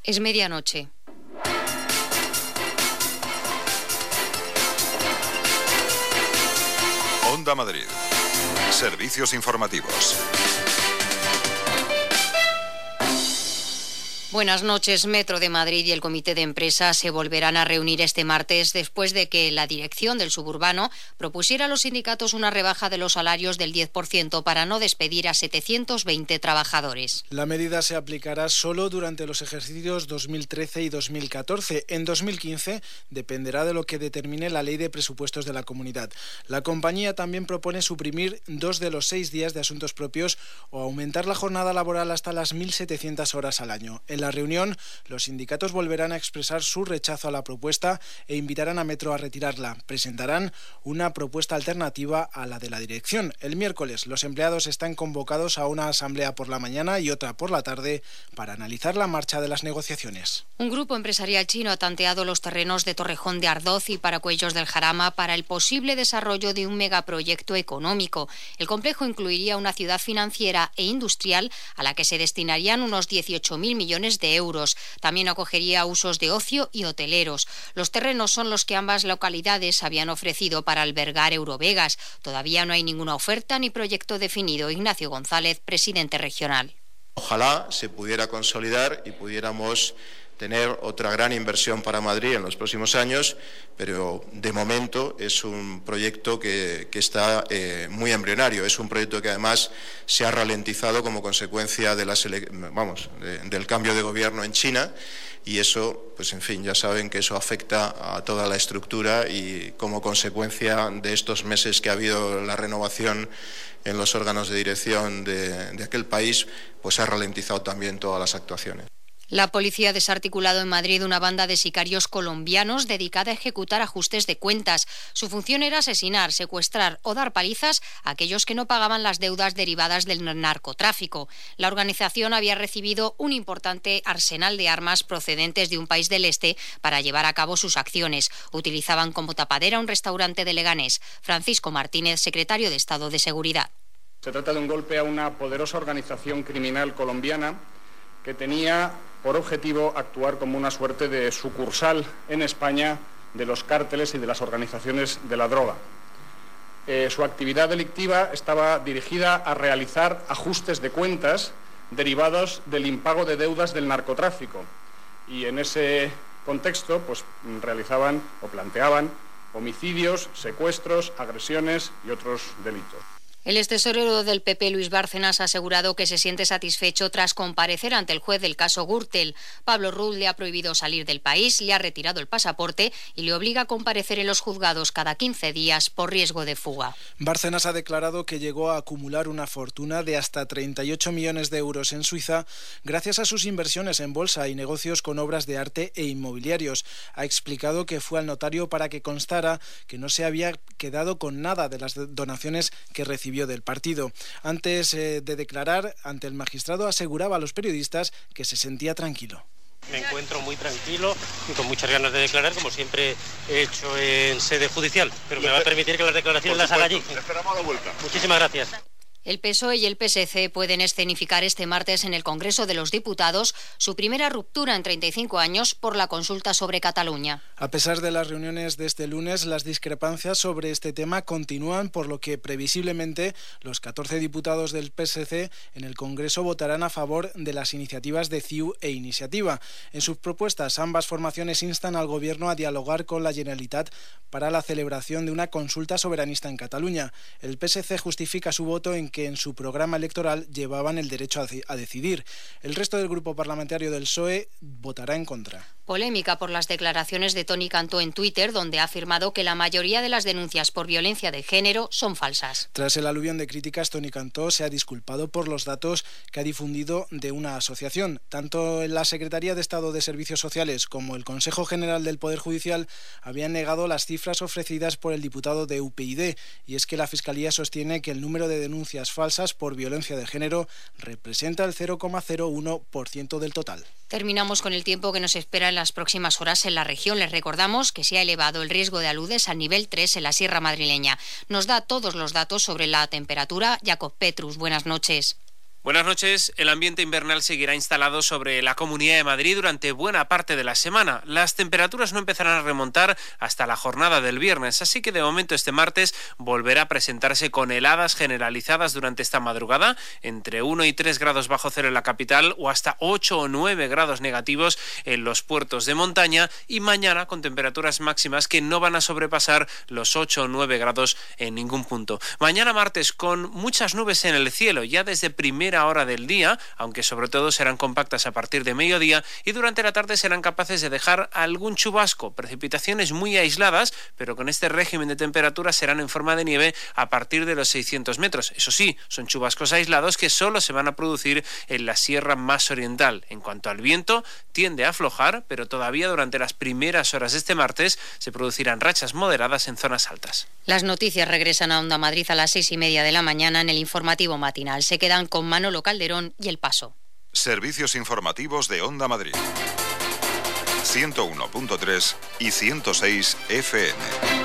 Es medianoche. Onda Madrid. Servicios informativos. Buenas noches. Metro de Madrid y el Comité de Empresa se volverán a reunir este martes después de que la dirección del suburbano propusiera a los sindicatos una rebaja de los salarios del 10% para no despedir a 720 trabajadores. La medida se aplicará solo durante los ejercicios 2013 y 2014. En 2015 dependerá de lo que determine la Ley de Presupuestos de la Comunidad. La compañía también propone suprimir 2 de los 6 días de asuntos propios o aumentar la jornada laboral hasta las 1.700 horas al año. En la reunión, los sindicatos volverán a expresar su rechazo a la propuesta e invitarán a Metro a retirarla. Presentarán una propuesta alternativa a la de la dirección. El miércoles, los empleados están convocados a una asamblea por la mañana y otra por la tarde para analizar la marcha de las negociaciones. Un grupo empresarial chino ha tanteado los terrenos de Torrejón de Ardoz y Paracuellos del Jarama para el posible desarrollo de un megaproyecto económico. El complejo incluiría una ciudad financiera e industrial a la que se destinarían unos 18.000 millones de euros. También acogería usos de ocio y hoteleros. Los terrenos son los que ambas localidades habían ofrecido para albergar Eurovegas. Todavía no hay ninguna oferta ni proyecto definido. Ignacio González, presidente regional. Ojalá se pudiera consolidar y pudiéramos tener otra gran inversión para Madrid en los próximos años, pero de momento es un proyecto que está muy embrionario. Es un proyecto que además se ha ralentizado como consecuencia de del cambio de gobierno en China, y eso, pues en fin, ya saben que eso afecta a toda la estructura, y como consecuencia de estos meses que ha habido la renovación en los órganos de dirección de aquel país, pues ha ralentizado también todas las actuaciones. La policía ha desarticulado en Madrid una banda de sicarios colombianos dedicada a ejecutar ajustes de cuentas. Su función era asesinar, secuestrar o dar palizas a aquellos que no pagaban las deudas derivadas del narcotráfico. La organización había recibido un importante arsenal de armas procedentes de un país del este para llevar a cabo sus acciones. Utilizaban como tapadera un restaurante de Leganés. Francisco Martínez, secretario de Estado de Seguridad. Se trata de un golpe a una poderosa organización criminal colombiana que tenía por objetivo actuar como una suerte de sucursal en España de los cárteles y de las organizaciones de la droga. Su actividad delictiva estaba dirigida a realizar ajustes de cuentas derivados del impago de deudas del narcotráfico, y en ese contexto pues realizaban o planteaban homicidios, secuestros, agresiones y otros delitos. El extesorero del PP, Luis Bárcenas, ha asegurado que se siente satisfecho tras comparecer ante el juez del caso Gürtel. Pablo Rull le ha prohibido salir del país, le ha retirado el pasaporte y le obliga a comparecer en los juzgados cada 15 días por riesgo de fuga. Bárcenas ha declarado que llegó a acumular una fortuna de hasta 38 millones de euros en Suiza gracias a sus inversiones en bolsa y negocios con obras de arte e inmobiliarios. Ha explicado que fue al notario para que constara que no se había quedado con nada de las donaciones que recibió del partido. Antes de declarar ante el magistrado, aseguraba a los periodistas que se sentía tranquilo. Me encuentro muy tranquilo y con muchas ganas de declarar, como siempre he hecho en sede judicial, pero me va a permitir que las declaraciones las haga allí. Esperamos a la vuelta. Muchísimas gracias. El PSOE y el PSC pueden escenificar este martes en el Congreso de los Diputados su primera ruptura en 35 años por la consulta sobre Cataluña. A pesar de las reuniones de este lunes, las discrepancias sobre este tema continúan, por lo que previsiblemente los 14 diputados del PSC en el Congreso votarán a favor de las iniciativas de CiU e Iniciativa. En sus propuestas, ambas formaciones instan al Gobierno a dialogar con la Generalitat para la celebración de una consulta soberanista en Cataluña. El PSC justifica su voto en que en su programa electoral llevaban el derecho a decidir. El resto del grupo parlamentario del PSOE votará en contra. Polémica por las declaraciones de Toni Cantó en Twitter, donde ha afirmado que la mayoría de las denuncias por violencia de género son falsas. Tras el aluvión de críticas, Toni Cantó se ha disculpado por los datos que ha difundido de una asociación. Tanto la Secretaría de Estado de Servicios Sociales como el Consejo General del Poder Judicial habían negado las cifras ofrecidas por el diputado de UPyD, y es que la Fiscalía sostiene que el número de denuncias falsas por violencia de género representa el 0,01% del total. Terminamos con el tiempo que nos espera en las próximas horas en la región. Les recordamos que se ha elevado el riesgo de aludes al nivel 3 en la Sierra Madrileña. Nos da todos los datos sobre la temperatura Jacob Petrus. Buenas noches. Buenas noches. El ambiente invernal seguirá instalado sobre la Comunidad de Madrid durante buena parte de la semana. Las temperaturas no empezarán a remontar hasta la jornada del viernes, así que de momento este martes volverá a presentarse con heladas generalizadas durante esta madrugada, entre 1 y 3 grados bajo cero en la capital o hasta 8 o 9 grados negativos en los puertos de montaña, y mañana con temperaturas máximas que no van a sobrepasar los 8 o 9 grados en ningún punto. Mañana martes con muchas nubes en el cielo ya desde primera hora del día, aunque sobre todo serán compactas a partir de mediodía, y durante la tarde serán capaces de dejar algún chubasco, precipitaciones muy aisladas, pero con este régimen de temperaturas serán en forma de nieve a partir de los 600 metros. Eso sí, son chubascos aislados que solo se van a producir en la sierra más oriental. En cuanto al viento, tiende a aflojar, pero todavía durante las primeras horas de este martes se producirán rachas moderadas en zonas altas. Las noticias regresan a Onda Madrid a las 6:30 de la mañana en el informativo matinal. Se quedan con Manolo Calderón y El Paso. Servicios informativos de Onda Madrid. 101.3 y 106 FM.